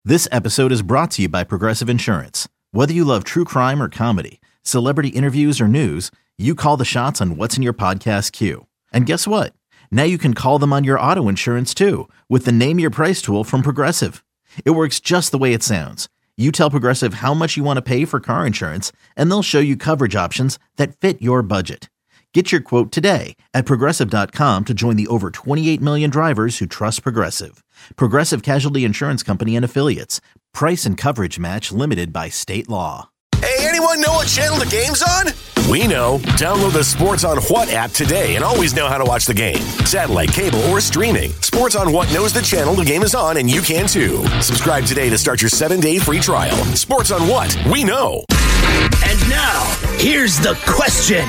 This episode is brought to you by Progressive Insurance. Whether you love true crime or comedy, celebrity interviews or news, you call the shots on what's in your podcast queue. And guess what? Now you can call them on your auto insurance too with the Name Your Price tool from Progressive. It works just the way it sounds. You tell Progressive how much you want to pay for car insurance, and they'll show you coverage options that fit your budget. Get your quote today at Progressive.com to join the over 28 million drivers who trust Progressive. Progressive Casualty Insurance Company and Affiliates. Price and coverage match limited by state law. Hey, anyone know what channel the game's on? We know. Download the Sports on What app today and always know how to watch the game. Satellite, cable, or streaming. Sports on What knows the channel the game is on, and you can too. Subscribe today to start your 7-day free trial. Sports on What? We know. And now, here's the question.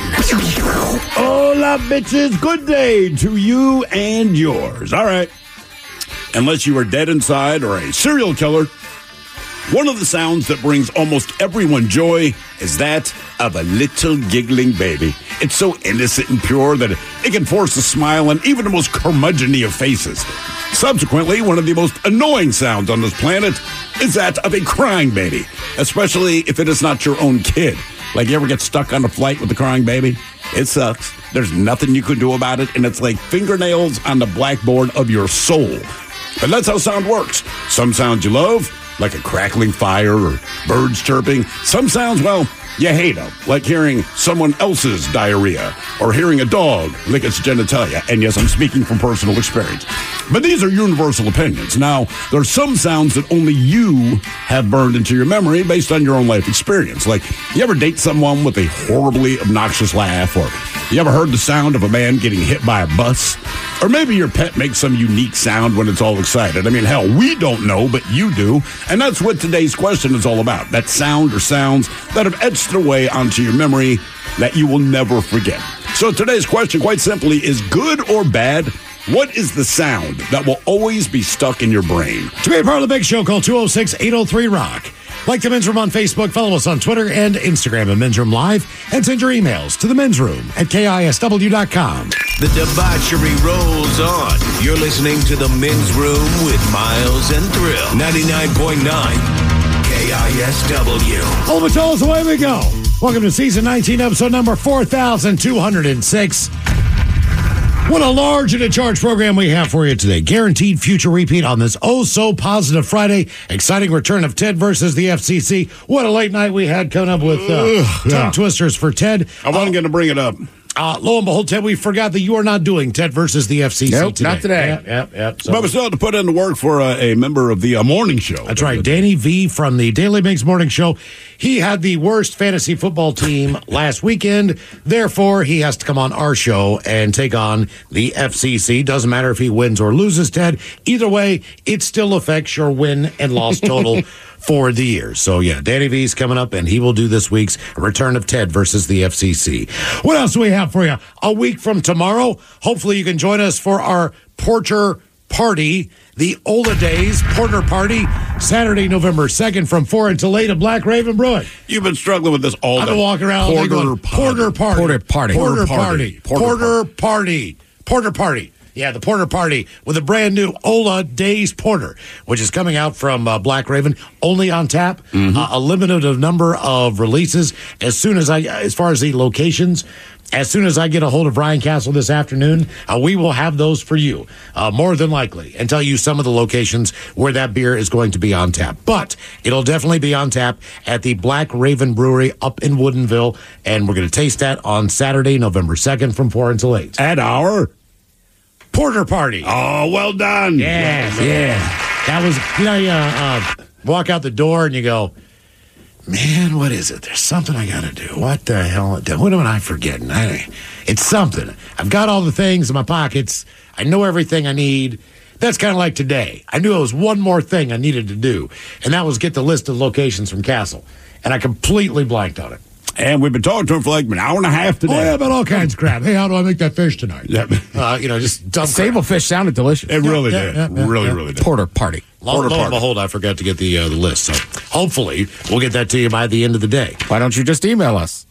Hola, bitches. Good day to you and yours. All right. Unless you are dead inside or a serial killer, one of the sounds that brings almost everyone joy is that of a little giggling baby. It's so innocent and pure that it can force a smile on even the most curmudgeon-y of faces. Subsequently, one of the most annoying sounds on this planet is that of a crying baby, especially if it is not your own kid. Like, you ever get stuck on a flight with a crying baby? It sucks. There's nothing you can do about it, and it's like fingernails on the blackboard of your soul. But that's how sound works. Some sounds you love, like a crackling fire or birds chirping. Some sounds, well, you hate them, like hearing someone else's diarrhea or hearing a dog lick its genitalia. And yes, I'm speaking from personal experience. But these are universal opinions. Now, there are some sounds that only you have burned into your memory based on your own life experience. Like, you ever date someone with a horribly obnoxious laugh? Or you ever heard the sound of a man getting hit by a bus? Or maybe your pet makes some unique sound when it's all excited. I mean, hell, we don't know, but you do. And that's what today's question is all about. That sound or sounds that have etched their way onto your memory that you will never forget. So today's question, quite simply, is good or bad? What is the sound that will always be stuck in your brain? To be a part of the Big Show, call 206-803-ROCK. Like the Men's Room on Facebook, follow us on Twitter and Instagram at Men's Room Live, and send your emails to the Men's Room at KISW.com. The debauchery rolls on. You're listening to the Men's Room with Miles and Thrill. 99.9 KISW. All the fellas, away we go. Welcome to Season 19, Episode number 4,206. What a large and a charge program we have for you today. Guaranteed future repeat on this oh-so-positive Friday. Exciting return of Ted versus the FCC. What a late night we had coming up with tongue twisters for Ted. I wasn't going to bring it up. Lo and behold, Ted, we forgot that you are not doing Ted versus the FCC today. Not today. Yep. But we still have to put in the work for a member of the morning show. That's right. Danny V from the Daily Mix Morning Show. He had the worst fantasy football team last weekend. Therefore, he has to come on our show and take on the FCC. Doesn't matter if he wins or loses, Ted. Either way, it still affects your win and loss total for the year. So, yeah, Danny V's coming up, and he will do this week's return of Ted versus the FCC. What else do we have for you? A week from tomorrow, hopefully you can join us for our Porter Party, the Ola Days Porter Party, Saturday, November 2nd from 4 until 8 at Black Raven Brewing. You've been struggling with this all day. I've been walking around Porter Party. Yeah, the Porter Party with a brand new Ola Days Porter, which is coming out from Black Raven, only on tap. A limited number of releases. As far as the locations, as soon as I get a hold of Ryan Castle this afternoon, we will have those for you, more than likely, and tell you some of the locations where that beer is going to be on tap. But it'll definitely be on tap at the Black Raven Brewery up in Woodinville, and we're going to taste that on Saturday, November 2nd from 4 until 8. At our Porter Party. Oh, well done. Yeah. That was, you walk out the door and you go, man, what is it? There's something I got to do. What the hell? What am I forgetting? It's something. I've got all the things in my pockets. I know everything I need. That's kind of like today. I knew it was one more thing I needed to do, and that was get the list of locations from Castle. And I completely blanked on it. And we've been talking to him for like an hour and a half today. Oh, yeah, about all kinds of crap. Hey, how do I make that fish tonight? Yeah. Just dumb Sable fish sounded delicious. It really did. Really did. Porter Party. Lo and behold, I forgot to get the list. So hopefully we'll get that to you by the end of the day. Why don't you just email us?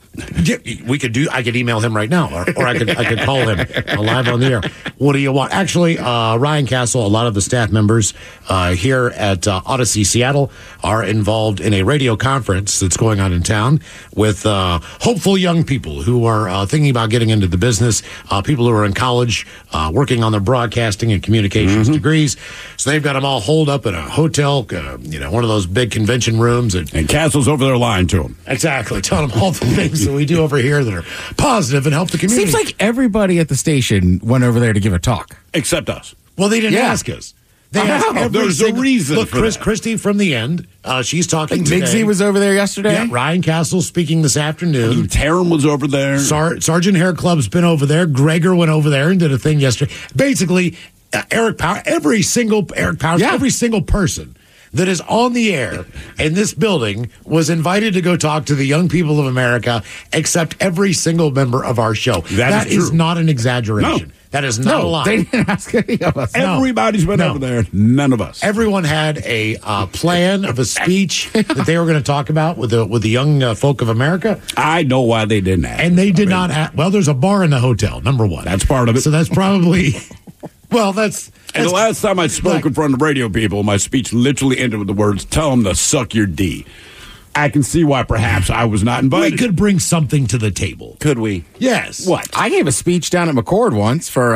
Yeah, I could email him right now, or I could call him live on the air. What do you want? Actually, Ryan Castle, a lot of the staff members here at Odyssey Seattle are involved in a radio conference that's going on in town with hopeful young people who are thinking about getting into the business, people who are in college, working on their broadcasting and communications degrees. So they've got them all holed up in a hotel, one of those big convention rooms. And Castle's over there lying to them. Exactly, telling them all the things that we do over here that are positive and help the community. Seems like everybody at the station went over there to give a talk. Except us. Well, they didn't ask us. They asked every There's a reason Look, for that. Christy from the end, she's talking today. Migsy was over there yesterday. Yeah, Ryan Castle speaking this afternoon. Tarum was over there. Sergeant Hair Club's been over there. Gregor went over there and did a thing yesterday. Basically, Eric Powers, every single person that is on the air in this building was invited to go talk to the young people of America, except every single member of our show. That is not an exaggeration. No. That is not a lie. They didn't ask any of us. Everybody's been over there. None of us. Everyone had a plan of a speech that they were going to talk about with the young folk of America. I know why they didn't ask. And they did not have. Well, there's a bar in the hotel, number one. That's part of it. So that's probably. Well, that's. And the last time I spoke in front of radio people, my speech literally ended with the words, "Tell them to suck your D." I can see why perhaps I was not invited. We could bring something to the table. Could we? Yes. What? I gave a speech down at McCord once for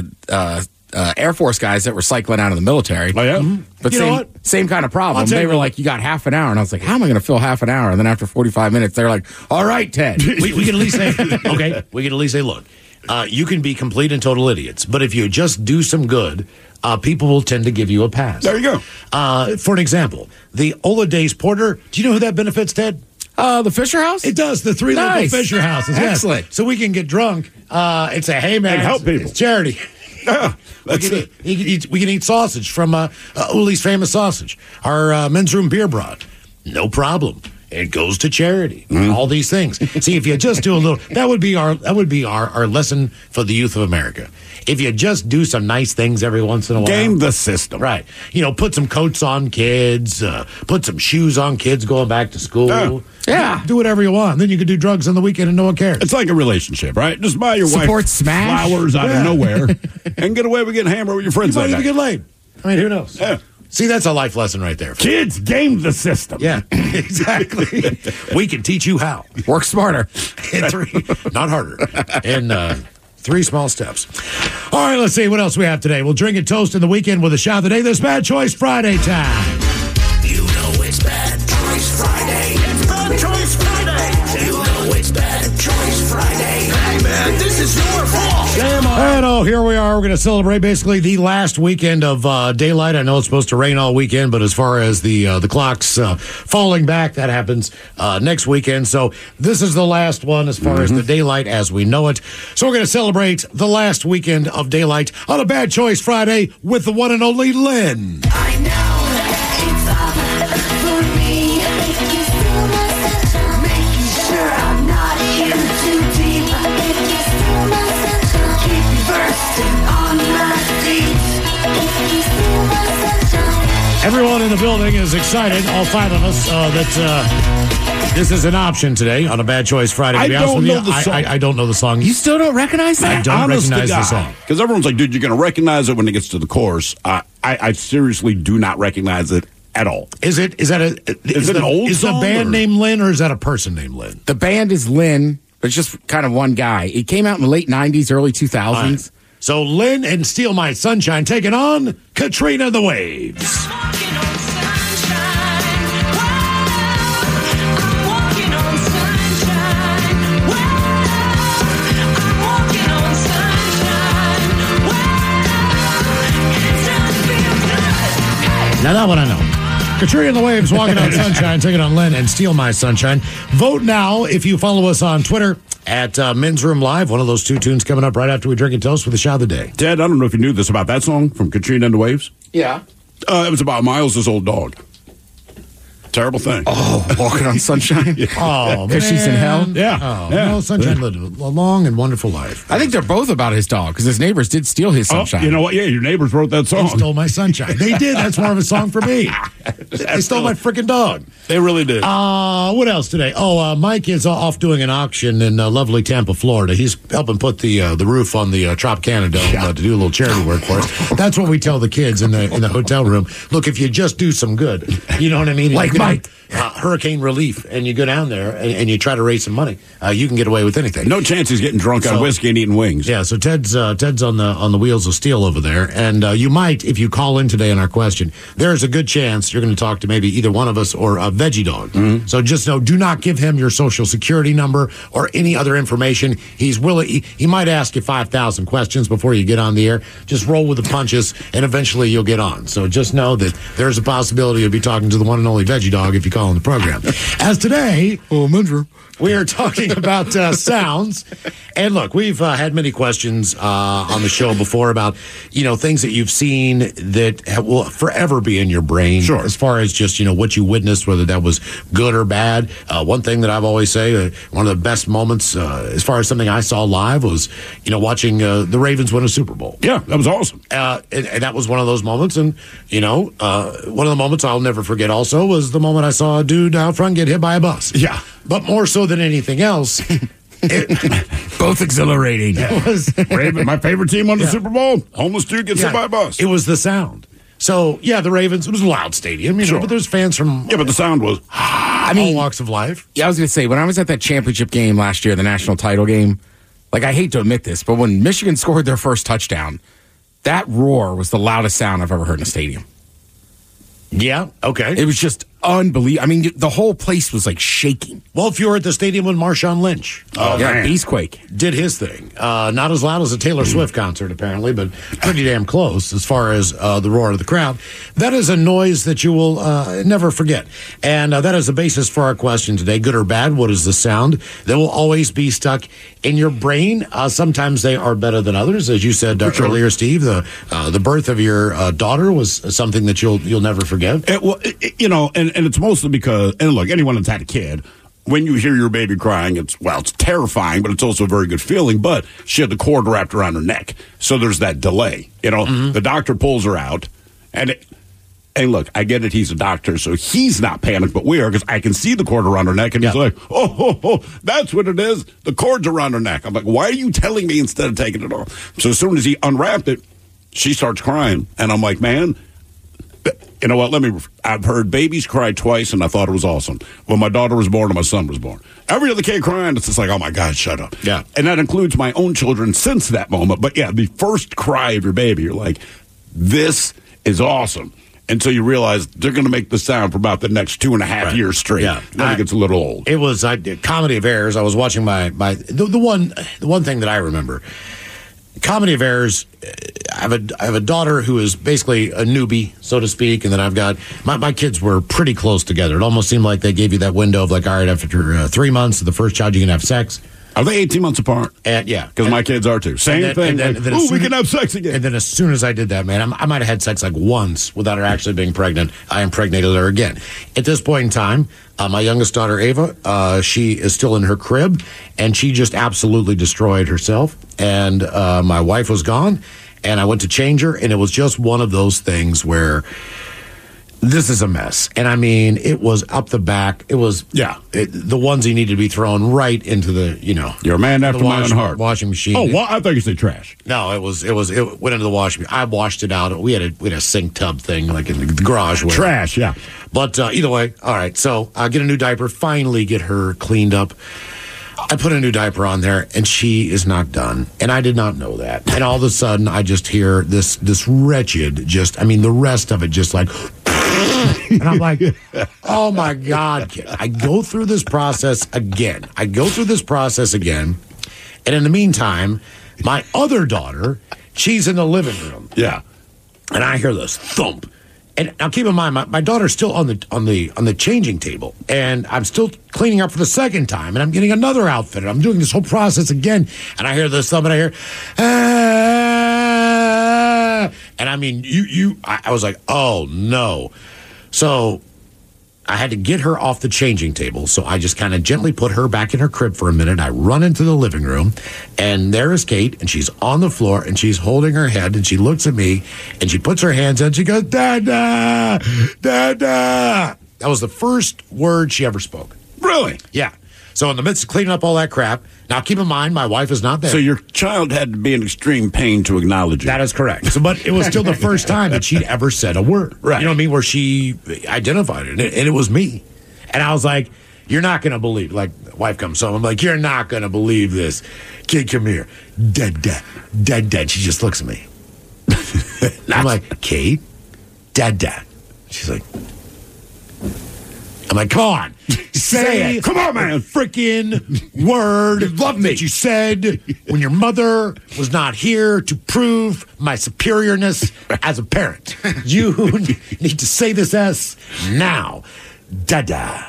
Air Force guys that were cycling out of the military. Oh, yeah? Mm-hmm. But You know what? same kind of problem. I'll tell They you were what. like, you got half an hour. And I was like, how am I going to fill half an hour? And then after 45 minutes, they're like, all right, Ted. we can at least say, okay, we can at least say, look, you can be complete and total idiots, but if you just do some good, people will tend to give you a pass. There you go. For an example, the Ola Days Porter, do you know who that benefits, Ted? The Fisher House? It does. The three Nice. local Fisher houses. Yes. Excellent. So we can get drunk. It's a hey man, And help people. It's charity. Yeah, that's it. We can eat sausage from Uli's famous sausage. Our men's room beer brought, no problem. It goes to charity. All these things. See, if you just do a little, that would be our lesson for the youth of America. If you just do some nice things every once in a while, Game the system. right? Put some coats on kids, put some shoes on kids going back to school. Yeah. Do whatever you want. Then you can do drugs on the weekend and no one cares. It's like a relationship, right? Just buy your Support wife Smash. flowers out of nowhere and get away with getting hammered with your You friends might that even night. get laid. I mean, who knows? Yeah. See, that's a life lesson right there. Kids, game the system. Yeah, exactly. We can teach you how. Work smarter. In three, not harder. In 3 small steps. All right, let's see what else we have today. We'll drink and toast in the weekend with a shot of the day. This Bad Choice Friday time. You know it's Bad Choice Friday. It's Bad Choice Friday. You know it's Bad Choice Friday. Hey, man, this is your fault. And here we are. We're going to celebrate basically the last weekend of daylight. I know it's supposed to rain all weekend, but as far as the clocks falling back, that happens next weekend. So this is the last one as far as the daylight as we know it. So we're going to celebrate the last weekend of daylight on a Bad Choice Friday with the one and only Lynn. I know it's all for me. You still must making sure I'm not in too deep. If you still must keep me bursting on my feet. If you still must Everyone in the building is excited, all 5 of us, that this is an option today on a Bad Choice Friday. To I be honest don't with you, know the song. I don't know the song. You still don't recognize I that? don't recognize the song. Because everyone's like, dude, you're going to recognize it when it gets to the chorus. I seriously do not recognize it at all. Is it an old Is the song, band or- named Lynn, or is that a person named Lynn? The band is Lynn, but it's just kind of one guy. It came out in the late 90s, early 2000s. So Lynn and Steal My Sunshine taking on Katrina and the Waves. Walking on sunshine. I'm walking on sunshine. I'm walking on sunshine. It does feel good. Hey. Now that one I know. Katrina and the Waves walking on sunshine, taking on Lynn and Steal My Sunshine. Vote now if you follow us on Twitter at Men's Room Live. One of those 2 tunes coming up right after we drink and toast with a shot of the day. Ted, I don't know if you knew this about that song from Katrina and the Waves. Yeah. It was about Miles' old dog. Terrible thing. Oh, walking on sunshine. Oh, Because she's in hell? Yeah. Oh, Yeah. no, Sunshine lived a long and wonderful life. I think they're both about his dog because his neighbors did steal his Oh, sunshine. you know what? Yeah, your neighbors wrote that They song. stole my sunshine. They did. That's more of a song for me. They stole my freaking dog. They really did. What else today? Mike is off doing an auction in lovely Tampa, Florida. He's helping put the roof on the Tropicana Dome to do a little charity work for us. That's what we tell the kids in the hotel room. Look, if you just do some good, you know what I mean? Like Mike. Hurricane relief, and you go down there and you try to raise some money, you can get away with anything. No chance he's getting drunk on whiskey and eating wings. Yeah, so Ted's on the wheels of steel over there, and you might, if you call in today on our question, there's a good chance you're going to talk to maybe either one of us or a Veggie Dog. Mm-hmm. So just know, do not give him your social security number or any other information. He's willing. He might ask you 5,000 questions before you get on the air. Just roll with the punches, and eventually you'll get on. So just know that there's a possibility you'll be talking to the one and only Veggie Dog if you call on the program. As today, we are talking about sounds. And look, we've had many questions on the show before about, things that you've seen that will forever be in your brain. Sure. As far as just, what you witnessed, whether that was good or bad. One thing that I've always say, one of the best moments as far as something I saw live was, watching the Ravens win a Super Bowl. Yeah, that was awesome. And that was one of those moments. And, one of the moments I'll never forget also was the moment I saw a dude out front get hit by a bus. Yeah. But more so than anything else, both exhilarating. it was My favorite team won the Super Bowl. Homeless dude gets hit by a bus. It was the sound. So, the Ravens, it was a loud stadium, Sure. but there's fans from Yeah, but the sound was. all walks of life. Yeah, I was going to say, when I was at that championship game last year, the national title game, I hate to admit this, but when Michigan scored their first touchdown, that roar was the loudest sound I've ever heard in a stadium. Yeah, okay. It was just unbelievable. I mean, the whole place was shaking. Well, if you were at the stadium when Marshawn Lynch man. Beastquake. did his thing, not as loud as a Taylor Swift concert, apparently, but pretty damn close as far as the roar of the crowd. That is a noise that you will never forget. And that is the basis for our question today. Good or bad, what is the sound that will always be stuck in your brain? Sometimes they are better than others. As you said earlier, Steve, the birth of your daughter was something that you'll never forget. And it's mostly because, and look, anyone that's had a kid, when you hear your baby crying, it's terrifying, but it's also a very good feeling. But she had the cord wrapped around her neck, so there's that delay. The doctor pulls her out, and look, I get it, he's a doctor, so he's not panicked, but we are, because I can see the cord around her neck, and he's like, oh, that's what it is. The cord's around her neck. I'm like, why are you telling me instead of taking it off? So as soon as he unwrapped it, she starts crying, and I'm like, man, you know what? I've heard babies cry twice, and I thought it was awesome. When my daughter was born and my son was born. Every other kid crying, it's just like, oh my God, shut up. Yeah. And that includes my own children since that moment. But yeah, the first cry of your baby, you're like, this is awesome. Until you realize they're going to make the sound for about the next 2.5 years straight. Yeah. Then it gets a little old. It was Comedy of Errors. I was watching the one thing that I remember. Comedy of Errors, I have a daughter who is basically a newbie, so to speak, and then I've got my kids were pretty close together. It almost seemed like they gave you that window of all right, after 3 months of the first child, you can have sex. Are they 18 months apart? And yeah, because my kids are too. Same thing. We can have sex again. And then as soon as I did that, man, I might have had sex once without her actually being pregnant. I impregnated her again. At this point in time, my youngest daughter, Ava, she is still in her crib, and she just absolutely destroyed herself. And my wife was gone, and I went to change her, and it was just one of those things where this is a mess. And I mean, it was up the back. It was, the onesie needed to be thrown right into the, You're a man after my own heart. Washing machine. Oh, well, I thought you said trash. No, it went into the washing machine. I washed it out. We had a sink tub thing in the garage. Trash, yeah. But either way, all right. So I get a new diaper, finally get her cleaned up. I put a new diaper on there, and she is not done. And I did not know that. And all of a sudden, I just hear this wretched, the rest of it just like... And I'm like, oh, my God, kid. I go through this process again. And in the meantime, my other daughter, she's in the living room. Yeah. And I hear this thump. And now keep in mind, my daughter's still on the changing table, and I'm still cleaning up for the second time, and I'm getting another outfit, and I'm doing this whole process again, and I hear this thump, and I hear, and I mean, I was like, oh no. So I had to get her off the changing table, so I just kind of gently put her back in her crib for a minute. I run into the living room, and there is Kate, and she's on the floor, and she's holding her head, and she looks at me, and she puts her hands out, and she goes, Dada! Dada! That was the first word she ever spoke. Really? Yeah. So in the midst of cleaning up all that crap, now keep in mind, my wife is not there. So your child had to be in extreme pain to acknowledge it. That is correct. So, but it was still the first time that she'd ever said a word. Right. You know what I mean? Where she identified it, and it was me. And I was like, you're not going to believe. Like, wife comes home. I'm like, you're not going to believe this. Kid, come here. Dead. She just looks at me. I'm like, Kate, Dad. She's like, I'm like, come on. Say it. Come on, man. Freaking word Love me. that you said when your mother was not here to prove my superiorness as a parent. You need to say this S now. Dada.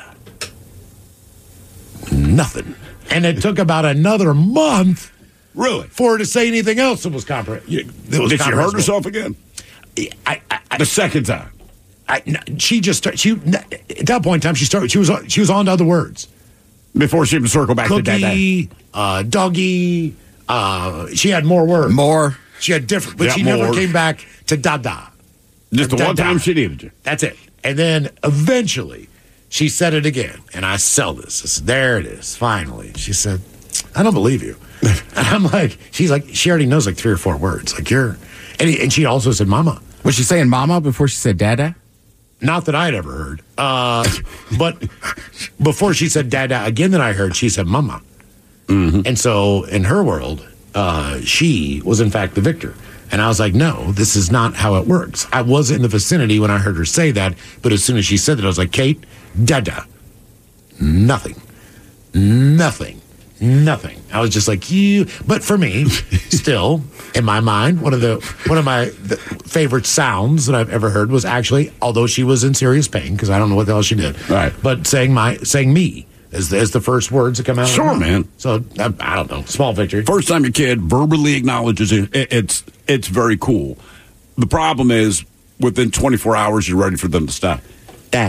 Nothing. And it took about another month Really? for her to say anything else that was comprehensible. Did she hurt herself again? The second time. She just started. At that point in time, she was on to other words. Before she would circle back to Dada. Cookie, doggy. She had more words. More. She had different, but Yeah, she never more. came back to Dada. Just the one Dada. time she needed you. That's it. And then eventually, she said it again, and I sell this. I said, there it is. Finally, she said, "I don't believe you." And I'm like, she's like, she already knows like 3 or 4 words. Like you're, and she also said, "Mama." Was she saying mama before she said dada? Not that I'd ever heard. But before she said dada again that I heard, she said mama. Mm-hmm. And so in her world, she was in fact the victor. And I was like, no, this is not how it works. I was in the vicinity when I heard her say that, but as soon as she said that, I was like, Kate, dada. Nothing. I was just like, you. But for me, still, in my mind, one of my favorite sounds that I've ever heard was actually, although she was in serious pain, because I don't know what the hell she did. Right. But saying me as the first words that come out. Sure, of her mouth. man. So I don't know. Small victory. First time your kid verbally acknowledges it, it's very cool. The problem is, within 24 hours, you're ready for them to stop. Dad.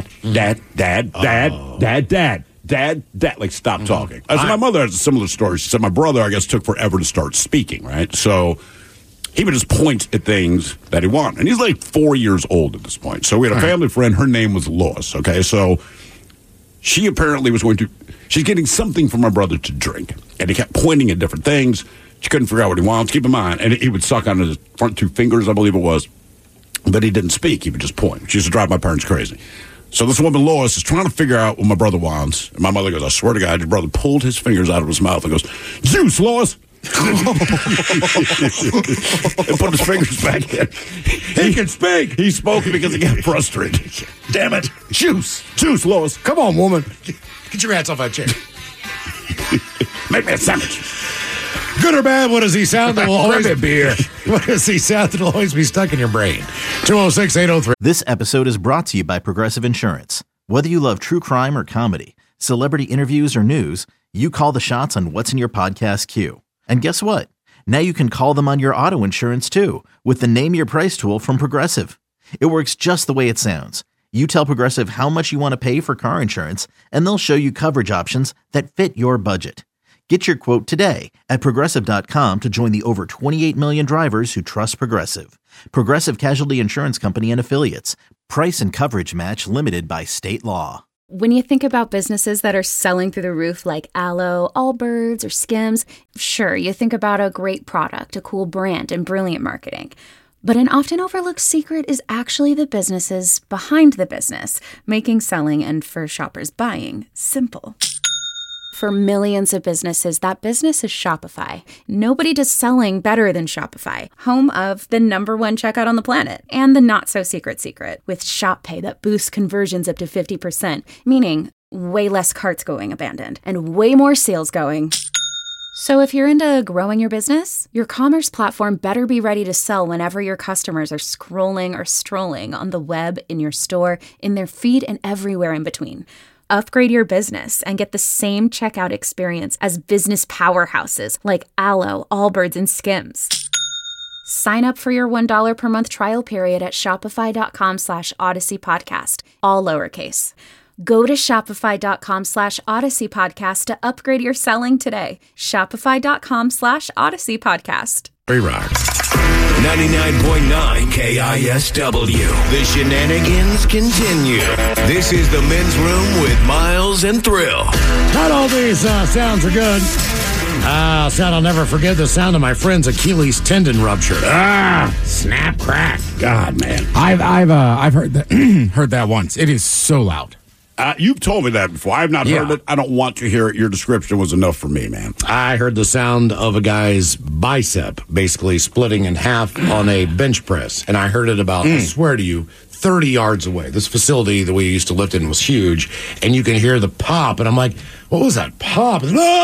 Like, stop talking. My mother has a similar story. She said my brother, I guess, took forever to start speaking, right? So he would just point at things that he wanted. And he's like 4 years old at this point. So we had a family friend. Her name was Lois, okay? So she apparently was she's getting something from my brother to drink. And he kept pointing at different things. She couldn't figure out what he wants. Keep in mind, and he would suck on his front 2 fingers, I believe it was. But he didn't speak. He would just point. She used to drive my parents crazy. So this woman, Lois, is trying to figure out what my brother wants. And my mother goes, I swear to God, your brother pulled his fingers out of his mouth and goes, juice, Lois. And put his fingers back in. He can speak. He spoke because he got frustrated. Damn it. Juice, Lois. Come on, woman. Get your hands off that chair. Make me a sandwich. Good or bad, what does he sound that will always Grab a beer. What does he sound that will always be stuck in your brain? 206-803. This episode is brought to you by Progressive Insurance. Whether you love true crime or comedy, celebrity interviews or news, you call the shots on what's in your podcast queue. And guess what? Now you can call them on your auto insurance too with the Name Your Price tool from Progressive. It works just the way it sounds. You tell Progressive how much you want to pay for car insurance, and they'll show you coverage options that fit your budget. Get your quote today at Progressive.com to join the over 28 million drivers who trust Progressive. Progressive Casualty Insurance Company and Affiliates. Price and coverage match limited by state law. When you think about businesses that are selling through the roof like Aloe, Allbirds, or Skims, sure, you think about a great product, a cool brand, and brilliant marketing. But an often overlooked secret is actually the businesses behind the business, making selling and, for shoppers, buying simple. For millions of businesses, that business is Shopify. Nobody does selling better than Shopify, home of the #1 checkout on the planet and the not-so-secret secret with Shop Pay that boosts conversions up to 50%, meaning way less carts going abandoned and way more sales going. So if you're into growing your business, your commerce platform better be ready to sell whenever your customers are scrolling or strolling on the web, in your store, in their feed, and everywhere in between. Upgrade your business and get the same checkout experience as business powerhouses like Aloe, Allbirds, and Skims. Sign up for your $1 per month trial period at shopify.com/Odyssey Podcast, all lowercase. Go to shopify.com /Odyssey Podcast to upgrade your selling today. Shopify.com /Odyssey Podcast. Rock. 99.9 KISW. The shenanigans continue. This is the Men's Room with Miles and Thrill. Not all these sounds are good. Sound I'll never forget, the sound of my friend's Achilles tendon rupture. Snap, crack. God, man. I've heard that heard that once. It is so loud. You've told me that before. I've not heard Yeah. it. I don't want to hear it. Your description was enough for me, man. I heard the sound of a guy's bicep basically splitting in half on a bench press. And I heard it about, I swear to you, 30 yards away. This facility that we used to lift in was huge. And you can hear the pop. And I'm like, what was that pop?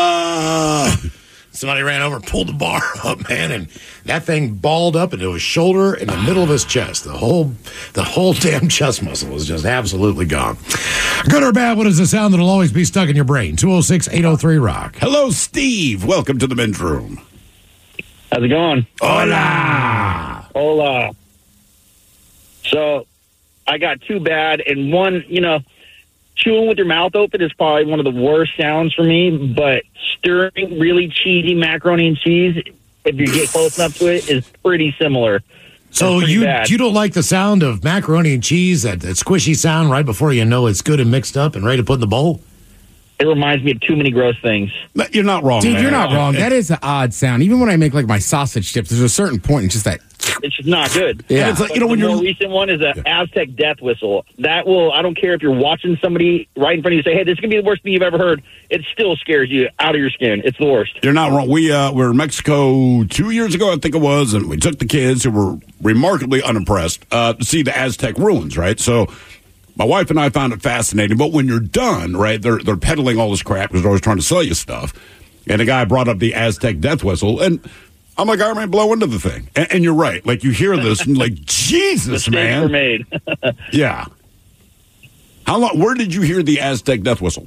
Somebody ran over and pulled the bar up, man. And that thing balled up into his shoulder in the middle of his chest. The whole damn chest muscle was just absolutely gone. Good or bad, what is the sound that'll always be stuck in your brain? 206-803-ROCK. Hello, Steve. Welcome to the Men's Room. How's it going? Hola! Hola. So, I got two bad, and one, chewing with your mouth open is probably one of the worst sounds for me, but stirring really cheesy macaroni and cheese, if you get close enough to it, is pretty similar. So pretty bad. you don't like the sound of macaroni and cheese, that squishy sound right before you know it's good and mixed up and ready to put in the bowl? It reminds me of too many gross things. You're not wrong, Dude, man. you're not wrong. That is an odd sound. Even when I make like my sausage dips, there's a certain point, it's just that. It's just not good. Yeah. And it's like, But when the you're... more recent one is an Aztec death whistle. That will, I don't care if you're watching somebody right in front of you say, hey, this is going to be the worst thing you've ever heard. It still scares you out of your skin. It's the worst. You're not wrong. We were in Mexico 2 years ago, I think it was, and we took the kids who were remarkably unimpressed to see the Aztec ruins, right? So my wife and I found it fascinating. But when you're done, right, they're peddling all this crap because they're always trying to sell you stuff. And the guy brought up the Aztec death whistle, and I'm like, all right, blow into the thing. And you're right. Like, you hear this, and like, Jesus, Mistakes man. were made. Yeah. How long? Where did you hear the Aztec death whistle?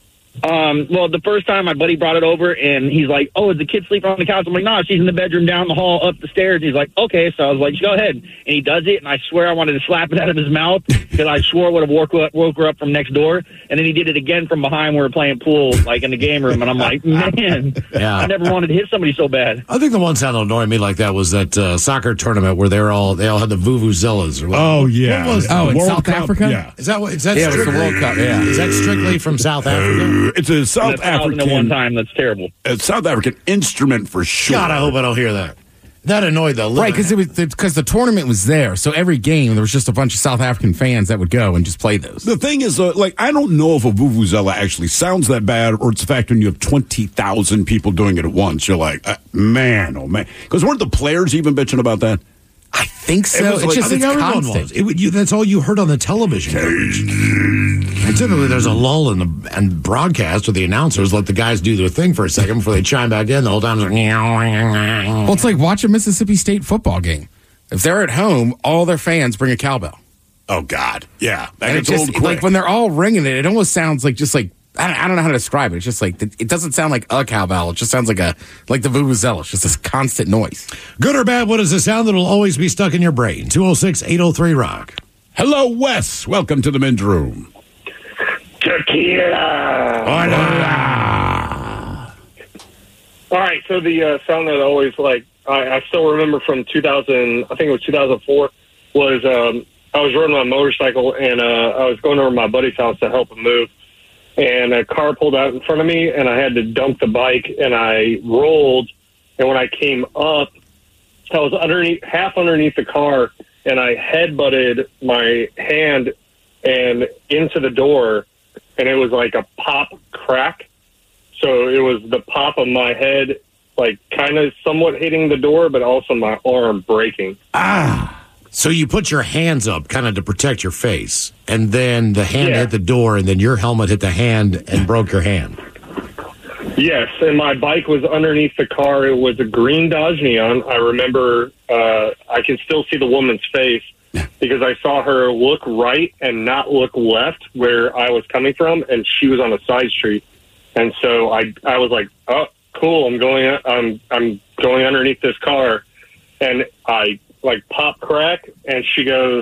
Well, the first time my buddy brought it over, and he's like, oh, is the kid sleeping on the couch? I'm like, no, she's in the bedroom down the hall up the stairs. He's like, okay. So I was like, go ahead. And he does it, and I swear I wanted to slap it out of his mouth because I swore it would have woke her up from next door. And then he did it again from behind when we were playing pool, like in the game room. And I'm like, man, Yeah. I never wanted to hit somebody so bad. I think the one sound that annoyed me like that was that soccer tournament where they all had the vuvuzelas. Or what. Oh, yeah. What was Oh, in World South Cup, Africa? Yeah. Is that what? Is that Yeah, it was the strictly, World Cup, yeah. Is that strictly from South Africa? It's a South That's 1,001 African time. That's terrible. South African instrument for sure. God, I hope I don't hear that. That annoyed the living Right, because the tournament was there. So every game, there was just a bunch of South African fans that would go and just play those. The thing is, I don't know if a vuvuzela actually sounds that bad, or it's the fact when you have 20,000 people doing it at once. You're like, man, oh man. Because weren't the players even bitching about that? I think so. It was It's like- just I think it's everyone constant. was. That's all you heard on the television coverage. And typically there's a lull in the broadcast where the announcers let the guys do their thing for a second before they chime back in. The whole time it's like, Well, it's like watch a Mississippi State football game. If they're at home, all their fans bring a cowbell. Oh, God. Yeah. That And it gets just old quick. like when they're all ringing it, it almost sounds like just like I don't know how to describe it. It's just like it doesn't sound like a cowbell. It just sounds like the vuvuzela. It's just this constant noise. good or bad, what is the sound that'll always be stuck in your brain? 206-803-ROCK. Hello, Wes. Welcome to the Men's Room. All right, so the sound that I always I still remember from 2000, I think it was 2004, was I was riding my motorcycle and I was going over to my buddy's house to help him move, and a car pulled out in front of me, and I had to dump the bike, and I rolled, and when I came up, I was half underneath the car, and I headbutted my hand and into the door, and it was like a pop crack. So it was the pop of my head, like kind of somewhat hitting the door, but also my arm breaking. So you put your hands up kind of to protect your face, and then the hand Yeah. hit the door, and then your helmet hit the hand and broke your hand. Yes, and my bike was underneath the car. It was a green Dodge Neon. I remember I can still see the woman's face because I saw her look right and not look left where I was coming from, and she was on a side street. And so I was like, oh, cool, I'm going underneath this car. And I like pop crack, and she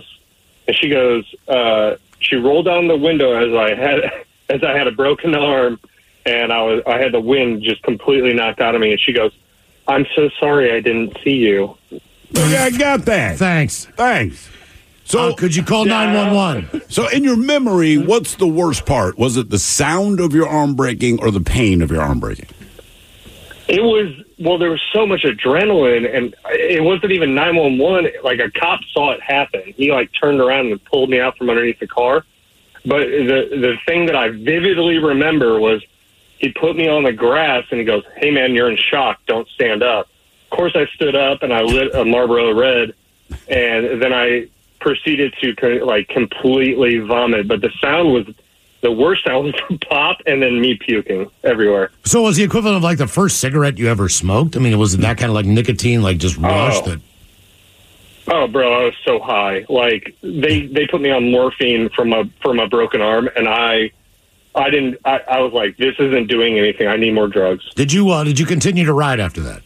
rolled down the window as I had a broken arm, and I had the wind just completely knocked out of me. And she goes, I'm so sorry I didn't see you. Yeah, I got that. Thanks. So could you call 911? So in your memory, what's the worst part? Was it the sound of your arm breaking or the pain of your arm breaking? It was, well, there was so much adrenaline, and it wasn't even 911. Like, a cop saw it happen. He, like, turned around and pulled me out from underneath the car. But the thing that I vividly remember was he put me on the grass, and he goes, "Hey, man, you're in shock. Don't stand up." Of course, I stood up, and I lit a Marlboro Red, and then I proceeded to, like, completely vomit. But the sound was... The worst sound was the pop and then me puking everywhere. So was the equivalent of like the first cigarette you ever smoked? I mean, was it that kind of like nicotine, like just rushed it? Oh, bro, I was so high. Like they put me on morphine from a broken arm, and I was like, this isn't doing anything. I need more drugs. Did you continue to ride after that?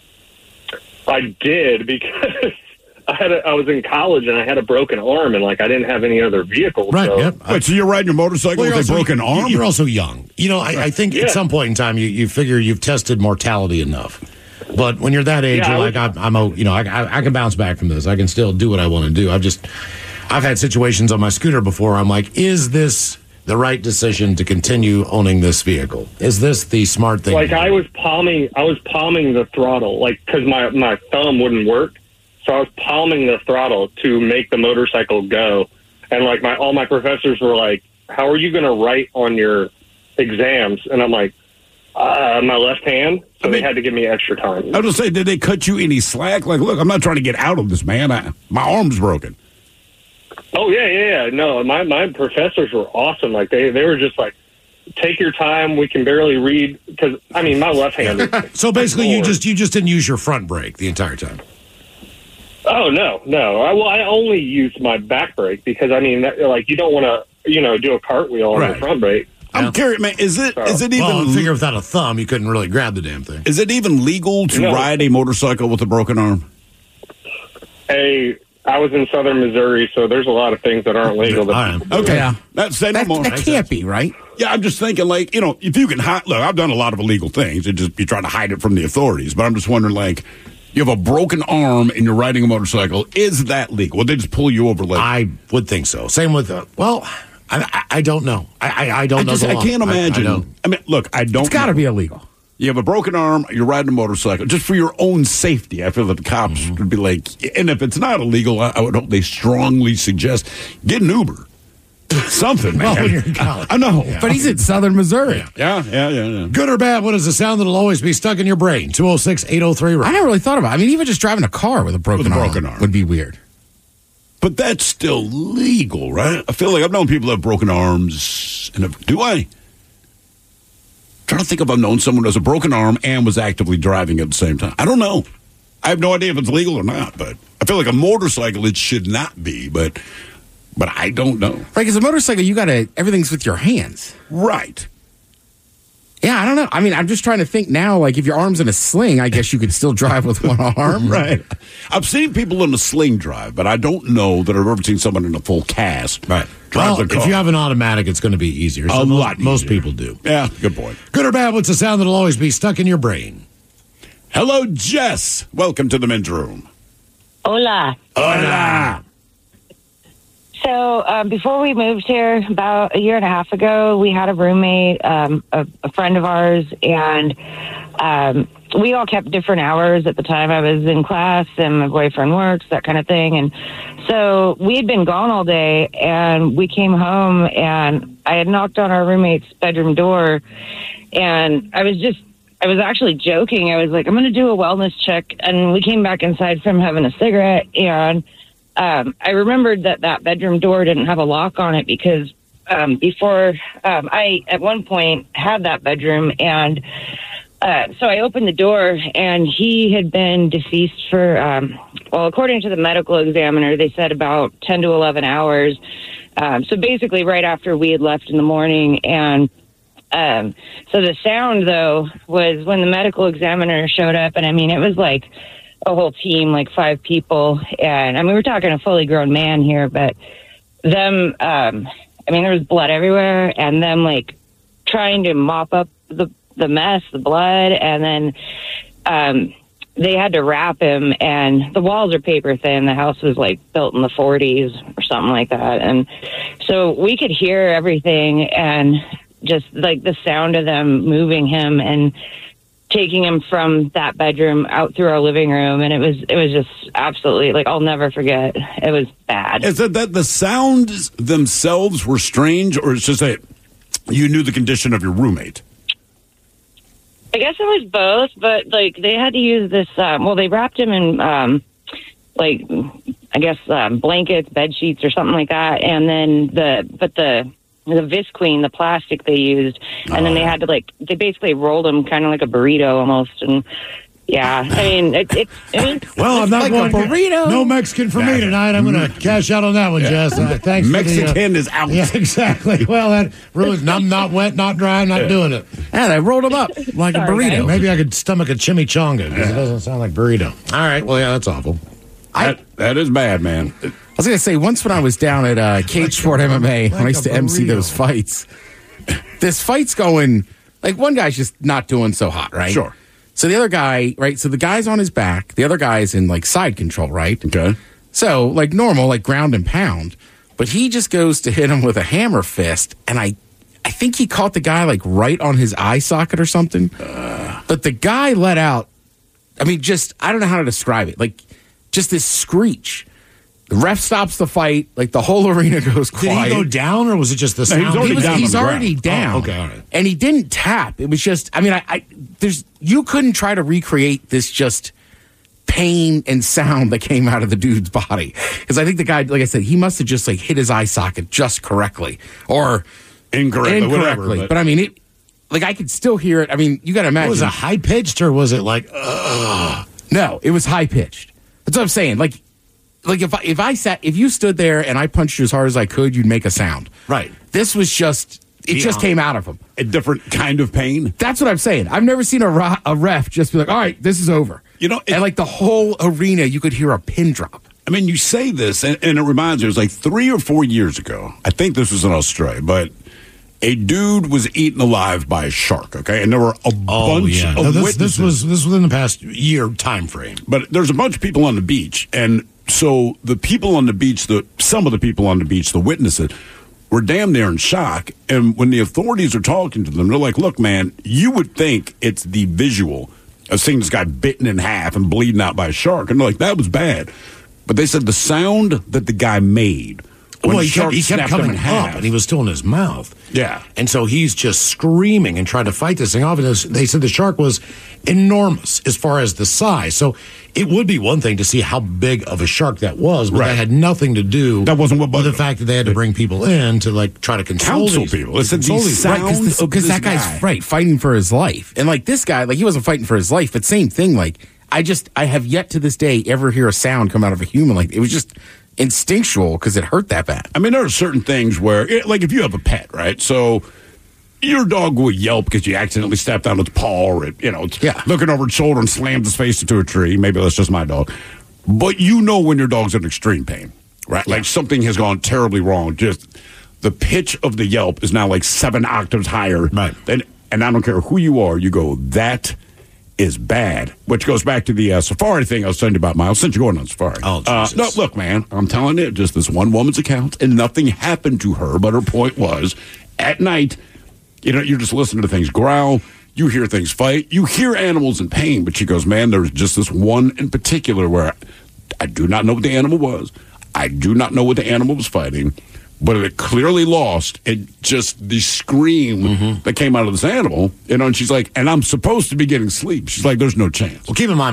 I did, because I was in college and I had a broken arm, and like I didn't have any other vehicle. Right. So. Yep. Wait, so you're riding your motorcycle with a broken arm? You're also young. You know, I think at some point in time you figure you've tested mortality enough. But when you're that age, you're like, I can bounce back from this. I can still do what I want to do. I've had situations on my scooter before. I'm like, is this the right decision to continue owning this vehicle? Is this the smart thing? Like I was palming the throttle, like because my thumb wouldn't work. So I was palming the throttle to make the motorcycle go. And like all my professors were like, "How are you going to write on your exams?" And I'm like, my left hand. So they had to give me extra time. I was going to say, did they cut you any slack? Like, look, I'm not trying to get out of this, man. My arm's broken. Oh, yeah. No, my professors were awesome. Like they were just like, take your time. We can barely read. Because, I mean, my left hand is So basically you just didn't use your front brake the entire time. Oh, no. I only use my back brake because, I mean, you don't want to, do a cartwheel on the front brake. I'm curious, man, is it even... Well, I figure without a thumb, you couldn't really grab the damn thing. Is it even legal to ride a motorcycle with a broken arm? Hey, I was in southern Missouri, so there's a lot of things that aren't legal. Okay. Yeah. That can't be, right? Yeah, I'm just thinking, like, if you can hide... Look, I've done a lot of illegal things. You try to hide it from the authorities, but I'm just wondering, like... You have a broken arm and you're riding a motorcycle. Is that legal? Would they just pull you over? Like, I would think so. Same with, I don't know. I don't know. I can't imagine. I mean, look, I don't. It's got to be illegal. You have a broken arm, you're riding a motorcycle, just for your own safety. I feel that the cops would be like, and if it's not illegal, I would hope they strongly suggest get an Uber. Something, man. Well, when you're in college. I know. Yeah. But he's in southern Missouri. Yeah. Good or bad, what is the sound that'll always be stuck in your brain? 206-803. I never really thought about it. I mean, even just driving a car with a broken arm would be weird. But that's still legal, right? I feel like I've known people that have broken arms. Do I? I'm trying to think if I've known someone who has a broken arm and was actively driving at the same time. I don't know. I have no idea if it's legal or not, but I feel like a motorcycle, it should not be, but I don't know. Like, as a motorcycle, everything's with your hands. Right. Yeah, I don't know. I mean, I'm just trying to think now, like, if your arm's in a sling, I guess you could still drive with one arm. Right. I've seen people in a sling drive, but I don't know that I've ever seen someone in a full cast. Right. Drive Well, the car. if you have an automatic, it's going to be easier. So most people do. Yeah, good point. Good or bad, what's the sound that'll always be stuck in your brain? Hello, Jess. Welcome to the men's room. Hola. Hola. So before we moved here, about a year and a half ago, we had a roommate, a friend of ours, and we all kept different hours. At the time I was in class and my boyfriend works, that kind of thing. And so we had been gone all day, and we came home, and I had knocked on our roommate's bedroom door, and I was actually joking. I was like, I'm going to do a wellness check. And we came back inside from having a cigarette, and I remembered that bedroom door didn't have a lock on it because before I, at one point, had that bedroom. And so I opened the door, and he had been deceased for, according to the medical examiner, they said about 10 to 11 hours. So basically right after we had left in the morning. And so the sound, though, was when the medical examiner showed up. And I mean, it was like a whole team, like 5 people. And I mean, we're talking a fully grown man here, but them, I mean, there was blood everywhere, and them like trying to mop up the mess, the blood. And then, they had to wrap him, and the walls are paper thin. The house was like built in the 40s or something like that. And so we could hear everything, and just like the sound of them moving him and taking him from that bedroom out through our living room. And it was just absolutely, like, I'll never forget. It was bad. Is it that the sounds themselves were strange, or it's just that you knew the condition of your roommate? I guess it was both, but like they had to use this. They wrapped him in blankets, bed sheets, or something like that. And then the Visqueen, the plastic they used, and then they had to they basically rolled him kind of like a burrito almost. And yeah, I mean it was. Well, I'm not like going a burrito. No Mexican for me tonight. I'm going to cash out on that one, Jess. Thanks. Mexican is out. Yeah, exactly. Well, that ruins. I'm not wet, not dry. I'm not doing it. Yeah, they rolled him up like a burrito. Maybe I could stomach a chimichanga because it doesn't sound like burrito. All right. Well, yeah, that's awful. That is bad, man. I was going to say, once when I was down at Cage Sport MMA, when I used to MC those fights, this fight's going, like, one guy's just not doing so hot, right? Sure. So the other guy, right, so the guy's on his back, the other guy's in, like, side control, right? Okay. So, like, normal, like, ground and pound. But he just goes to hit him with a hammer fist, and I think he caught the guy, like, right on his eye socket or something. But the guy let out, I mean, just, I don't know how to describe it, like, just this screech. The ref stops the fight. Like, the whole arena goes quiet. Did he go down, or was it just the sound? He's already down. Oh, okay, all right. And he didn't tap. It was just, I mean, you couldn't try to recreate this just pain and sound that came out of the dude's body. Because I think the guy, like I said, he must have just, like, hit his eye socket just correctly. Or incorrectly. Whatever, but I mean, I could still hear it. I mean, you got to imagine. Was it high-pitched, or was it like, No, it was high-pitched. That's what I'm saying. Like if you stood there and I punched you as hard as I could, you'd make a sound. Right. This was just came out of him. A different kind of pain. That's what I'm saying. I've never seen a ref just be like, all right, this is over. You know, and like the whole arena, you could hear a pin drop. I mean, you say this, and it reminds me, it was like 3 or 4 years ago. I think this was in Australia, but a dude was eaten alive by a shark, okay? And there were a bunch of witnesses. This was within the past year time frame. But there's a bunch of people on the beach, and so the people on the beach, some of the people on the beach, the witnesses, were damn near in shock. And when the authorities are talking to them, they're like, look, man, you would think it's the visual of seeing this guy bitten in half and bleeding out by a shark. And they're like, that was bad. But they said the sound that the guy made when he kept coming up, and he was still in his mouth. Yeah. And so he's just screaming and trying to fight this thing off. And they said the shark was enormous as far as the size. So it would be one thing to see how big of a shark that was, but that had nothing to do with the fact that they had to bring people in to, like, try to counsel people. It's because that guy's right, fighting for his life. And like this guy, like, he wasn't fighting for his life, but same thing. Like, I have yet to this day ever hear a sound come out of a human. Like, it was just instinctual because it hurt that bad. I mean, there are certain things where, like, if you have a pet, right? So your dog will yelp because you accidentally stepped on its paw, or it's looking over its shoulder and slammed its face into a tree. Maybe that's just my dog. But you know when your dog's in extreme pain, right? Like, something has gone terribly wrong. Just the pitch of the yelp is now like 7 octaves higher. Right. And I don't care who you are, you go, that is bad, which goes back to the safari thing I was telling you about, Miles, since you're going on safari. Oh, Jesus. No, look, man, I'm telling you, just this one woman's account, and nothing happened to her, but her point was, at night, you're just listening to things growl, you hear things fight, you hear animals in pain, but she goes, man, there's just this one in particular where I do not know what the animal was, I do not know what the animal was fighting, but it clearly lost. It just the scream that came out of this animal, and she's like, and I'm supposed to be getting sleep. She's like, there's no chance. Well, keep in mind,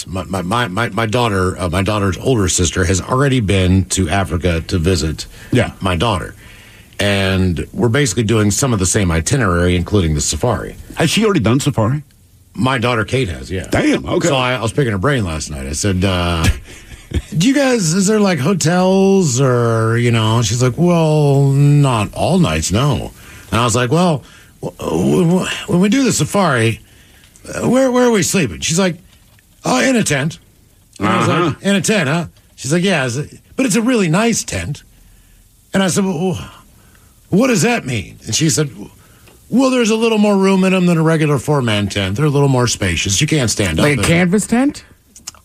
my daughter, my daughter's older sister, has already been to Africa to visit my daughter, and we're basically doing some of the same itinerary, including the safari. Has she already done safari? My daughter Kate has, yeah. Damn. Okay. So I was picking her brain last night. I said, do you guys, is there like hotels or, she's like, well, not all nights, no. And I was like, well, when we do the safari, where are we sleeping? She's like, oh, in a tent. And I was like, in a tent, huh? She's like, yeah, but it's a really nice tent. And I said, well, what does that mean? And she said, well, there's a little more room in them than a regular 4-man tent. They're a little more spacious. You can't stand up. Like a canvas tent?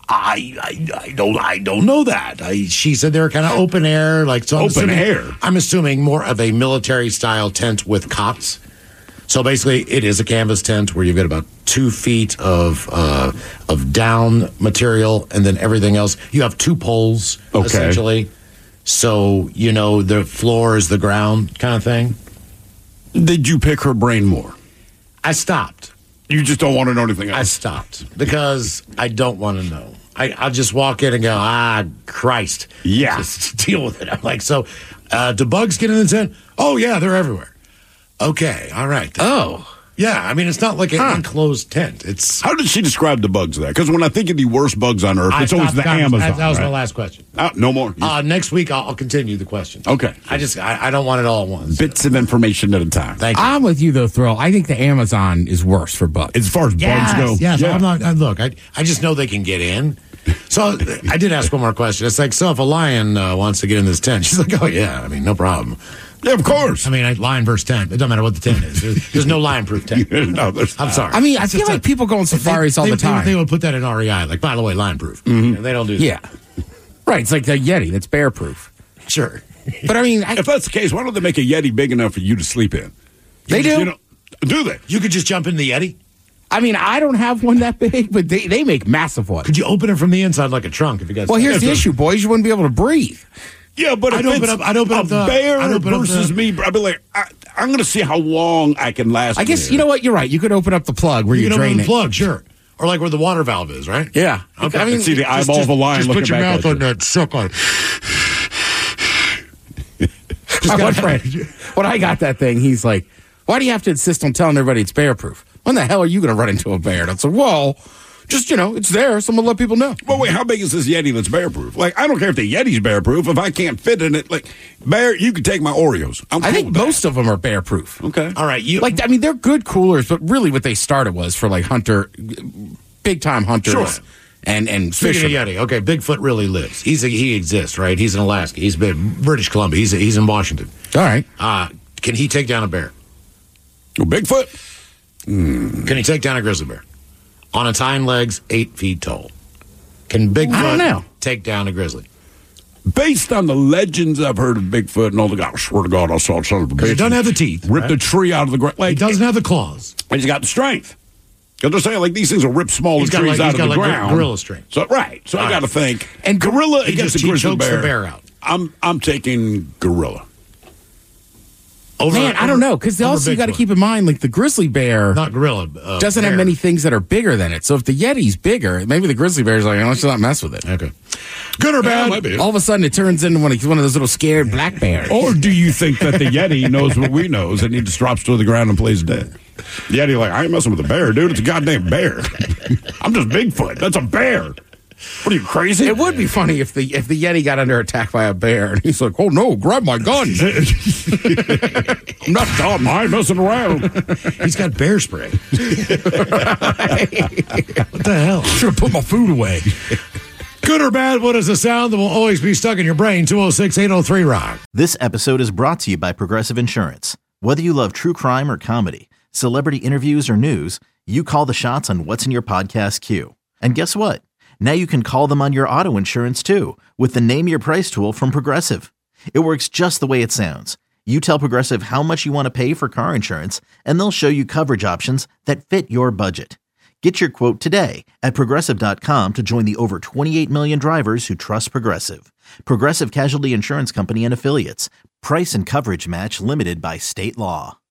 I don't know that. She said they were kind of open air, like so. Open air? I'm assuming more of a military style tent with cots. So basically, it is a canvas tent where you've got about 2 feet of down material, and then everything else. You have 2 poles, essentially. So, the floor is the ground kind of thing. Did you pick her brain more? I stopped. You just don't want to know anything else? I stopped because I don't want to know. I'll just walk in and go, Christ. Yeah. Just deal with it. I'm like, so do bugs get in the tent? Oh, yeah, they're everywhere. Okay, all right. Oh. Yeah, I mean, it's not like an enclosed tent. It's. How did she describe the bugs there? Because when I think of the worst bugs on Earth, it's always the Amazon. That was right? my last question. No more. Next week, I'll continue the question. Okay. I don't want it all at once. Bits of information at a time. Thank you. I'm with you, though, Thrill. I think the Amazon is worse for bugs. As far as bugs go. Yes, yeah. I'm not. Look, I just know they can get in. So I did ask one more question. It's like, so if a lion wants to get in this tent, she's like, oh, yeah, I mean, no problem. Yeah, of course. I mean, lion versus tent. It doesn't matter what the tent is. There's no lion-proof tent. No, there's I'm sorry. I mean, I feel like people go on safaris all the time. They would put that in REI. Like, by the way, lion-proof. Mm-hmm. They don't do that. Yeah. Right. It's like the Yeti. That's bear-proof. Sure. But, I mean... if that's the case, why don't they make a Yeti big enough for you to sleep in? They do. Do they? You could just jump in the Yeti? I mean, I don't have one that big, but they make massive ones. Could you open it from the inside like a trunk if you guys... Well, here's the issue, boys. You wouldn't be able to breathe. Yeah, but if I'd open up the bear versus me, I'd be like, I'm going to see how long I can last. I guess, you know what? You're right. You could open up the plug where you drain open it. the plug, sure. Or like where the water valve is, right? Yeah. Okay. I mean, see the eyeball of a lion just looking put your back mouth on that suck on. My friend, when I got that thing, he's like, why do you have to insist on telling everybody it's bear-proof? When the hell are you going to run into a bear? And I said, well... just, it's there. Someone let people know. Well, wait, how big is this Yeti that's bear-proof? Like, I don't care if the Yeti's bear-proof. If I can't fit in it, like, bear, you can take my Oreos. I think most of them are bear-proof. Okay. All right. They're good coolers, but really what they started was for, like, big-time hunters. Sure. And Speaking fishermen. of Yeti, okay, Bigfoot really lives. He exists, right? He's in Alaska. He's been British Columbia. He's in Washington. All right. Can he take down a bear? Well, Bigfoot? Can he take down a grizzly bear? On its hind legs, 8 feet tall. Can Bigfoot take down a grizzly? Based on the legends I've heard of Bigfoot and all the guys, I swear to God, I saw a son of a bitch. He doesn't have the teeth. Ripped a tree out of the ground. He doesn't have the claws. And he's got the strength. Because they're saying, like, these things will rip smaller trees out of the ground. Gorilla strength. So, right. So I got to think. And gorilla against a grizzly chokes bear. the bear out. I'm taking gorilla. I don't know, because also you got to keep in mind, like the grizzly bear, not gorilla, doesn't have many things that are bigger than it. So if the Yeti's bigger, maybe the grizzly bear's like, let's not mess with it. Okay, good or bad? All of a sudden, it turns into one of those little scared black bears. Or do you think that the Yeti knows what we knows and he just drops to the ground and plays dead? The Yeti, like, I ain't messing with a bear, dude. It's a goddamn bear. I'm just Bigfoot. That's a bear. What are you, crazy? It would be funny if the Yeti got under attack by a bear and he's like, oh no, grab my gun. I'm not dumb. I ain't messing around. He's got bear spray. What the hell? Should have put my food away. Good or bad, what is the sound that will always be stuck in your brain? 206-803-ROCK. This episode is brought to you by Progressive Insurance. Whether you love true crime or comedy, celebrity interviews or news, you call the shots on what's in your podcast queue. And guess what? Now you can call them on your auto insurance too with the Name Your Price tool from Progressive. It works just the way it sounds. You tell Progressive how much you want to pay for car insurance, and they'll show you coverage options that fit your budget. Get your quote today at Progressive.com to join the over 28 million drivers who trust Progressive. Progressive Casualty Insurance Company and Affiliates. Price and coverage match limited by state law.